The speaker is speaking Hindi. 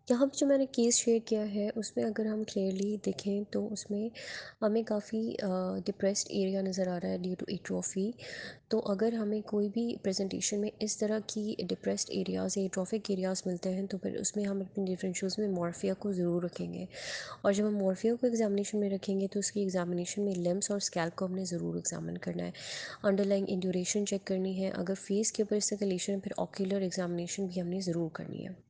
यहाँ पे जो मैंने केस शेयर किया है उसमें अगर हम क्लियरली देखें तो उसमें हमें काफ़ी डिप्रेस्ड एरिया नज़र आ रहा है ड्यू टू एट्रोफी। तो अगर हमें कोई भी प्रेजेंटेशन में इस तरह की डिप्रेस्ड एरियाज़ या एट्रोफिक एरियाज़ मिलते हैं तो फिर उसमें हम अपने डिफरेंशियल्स में मॉर्फिया को ज़रूर रखेंगे। और जब हम मॉर्फिया को एग्जामिनेशन में रखेंगे तो उसकी एग्जामिनेशन में लिम्स और स्कैल्प को हमने ज़रूर एग्जामिन करना है। अंडरलाइंग इंड्यूरेशन चेक करनी है। अगर फेस के ऊपर इसका लेशन है फिर ऑक्यूलर एग्जामिनेशन भी हमने ज़रूर करनी है।